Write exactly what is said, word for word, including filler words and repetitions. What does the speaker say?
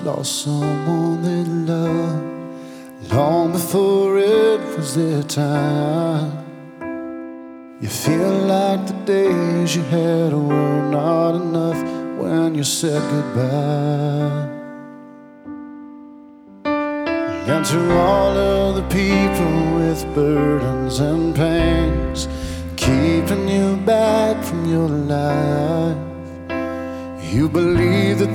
lost someone they loved long before it was their time. You feel like the days you had were not enough when you said goodbye. And to all of the people with burdens and pains keeping you back from your life, you believe that